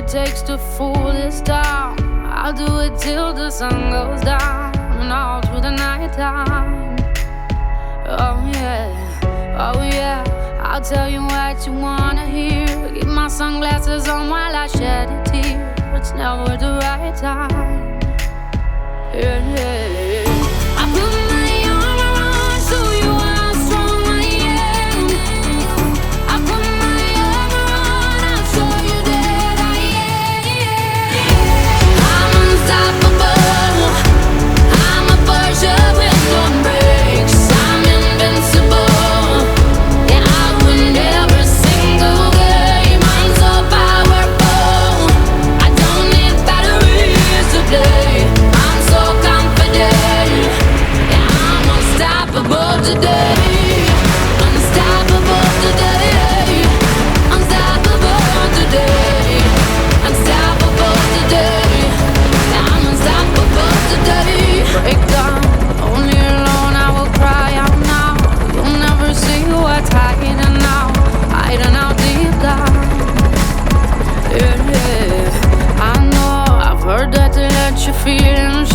it takes to fool this town. I'll do it till the sun goes down and all through the night time. Oh yeah, I'll tell you what you wanna hear. Keep my sunglasses on while I shed a tear. It's never the right time. Yeah. I put my arm around, show you how strong I am. I put my arm around, I'll show you that I am. I'm unstoppable. I'm a Porsche with no brakes. I'm invincible. Yeah, I win every single game. I'm so powerful. I don't need batteries to play. I'm so confident. Yeah, I'm unstoppable today. Unstoppable today. Unstoppable today. Unstoppable today. Yeah, I'm unstoppable today. Break down, only alone I will cry out now. You'll never see what's hiding now, hiding out deep down. Yeah, I know I've heard that they let you feel